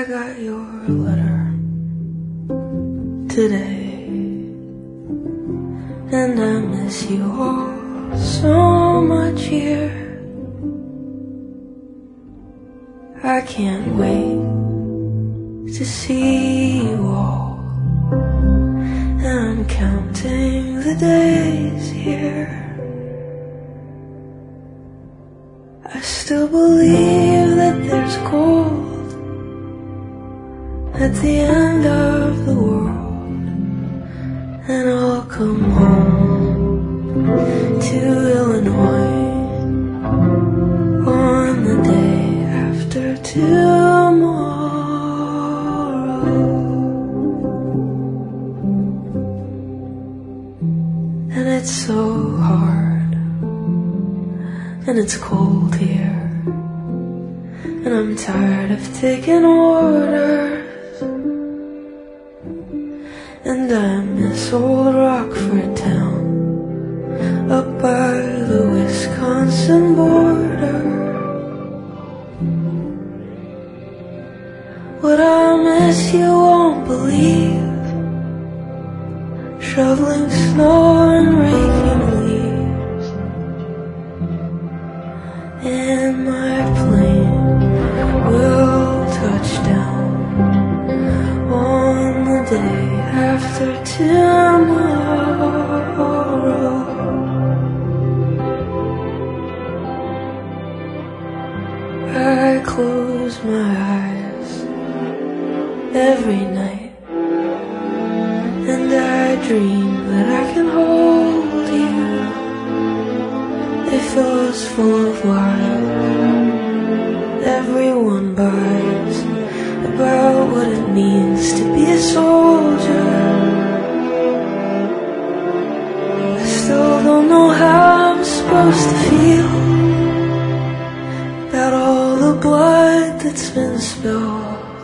I got your letter today, and I miss you all so much here. I can't wait to see you all, and I'm counting the days here. I still believe that there's gold at the end of the world, and I'll come home to Illinois on the day after tomorrow. And it's so hard, and it's cold here, and I'm tired of taking orders, and I miss old Rockford town up by the Wisconsin border. What I miss you won't believe, shoveling snow and raking leaves, and my plane will touch down on the day after tomorrow. I close my eyes every night, and I dream that I can hold you. They fill us full of lies everyone buys about what it means to be a soldier. I still don't know how I'm supposed to feel about all the blood that's been spilled.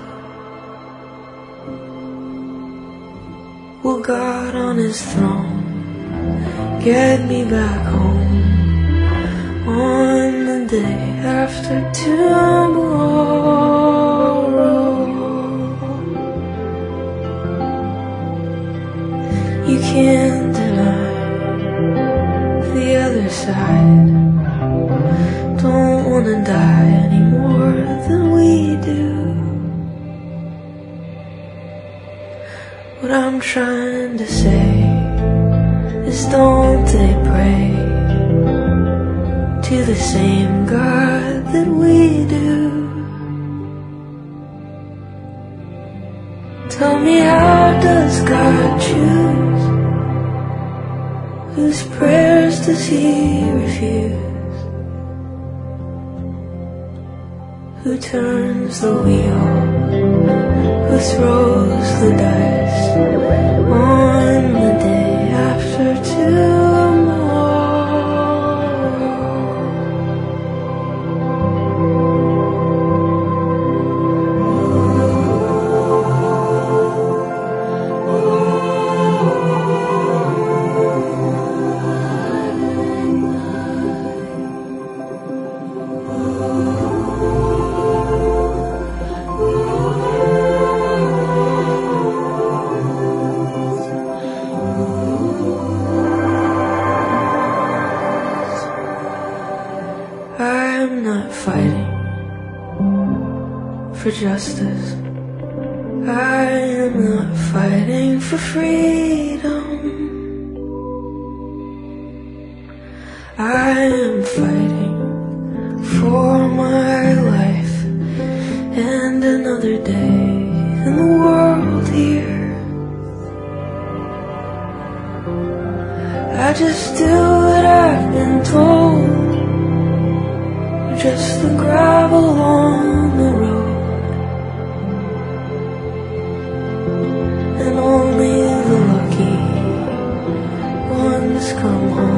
Will God on his throne get me back home on the day after tomorrow? You can't deny the other side don't wanna die any more than we do. What I'm trying to say is, don't they pray to the same God that we do? Tell me, how does God choose? Whose prayers does he refuse? Who turns the wheel? Who throws the dice on the day after I'm not fighting for justice. I am not fighting for freedom. I am fighting for my life and another day in the world here. I just do what I've been told, just the gravel on the road, and only the lucky ones come home.